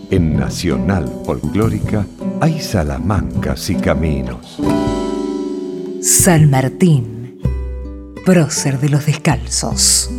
En Nacional Folclórica hay salamancas y caminos. San Martín, prócer de los descalzos.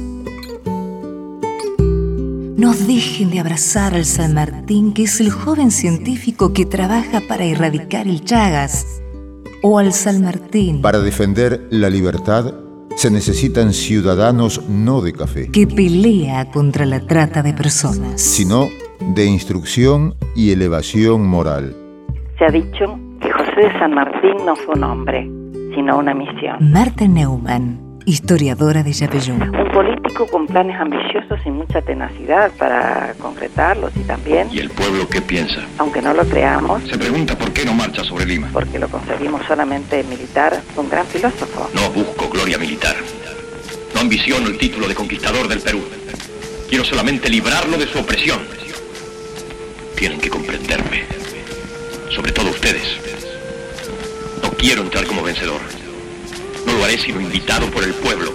No dejen de abrazar al San Martín, que es el joven científico que trabaja para erradicar el Chagas. O al San Martín, Para defender la libertad se necesitan ciudadanos no de café, que pelea contra la trata de personas, sino de instrucción y elevación moral. Se ha dicho que José de San Martín no fue un hombre, sino una misión. Marta Neumann, historiadora de Yapeyú. Un político con planes ambiciosos y mucha tenacidad para concretarlos y también, ¿Y el pueblo qué piensa? aunque no lo creamos, Se pregunta por qué no marcha sobre Lima. porque lo concebimos solamente militar, un gran filósofo. No busco gloria militar. No ambiciono el título de conquistador del Perú. Quiero solamente librarlo de su opresión. Tienen que comprenderme. Sobre todo ustedes. No quiero entrar como vencedor. No lo haré sino invitado por el pueblo.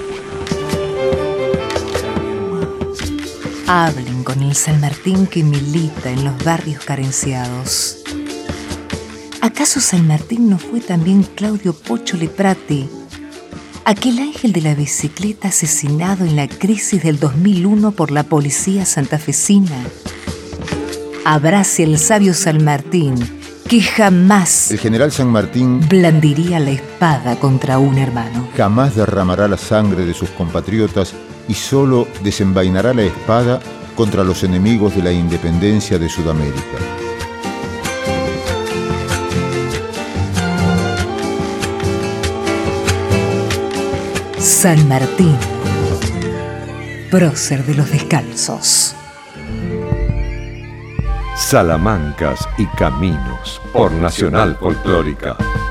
Hablen con el San Martín que milita en los barrios carenciados. ¿Acaso San Martín no fue también Claudio Pocho Leprati, aquel ángel de la bicicleta asesinado en la crisis del 2001 por la policía santafesina? Abrace al sabio San Martín, que jamás El general San Martín blandiría la espada contra un hermano. jamás derramará la sangre de sus compatriotas y solo desenvainará la espada contra los enemigos de la independencia de Sudamérica. San Martín, prócer de los descalzos. Salamancas y caminos por Nacional Folclórica.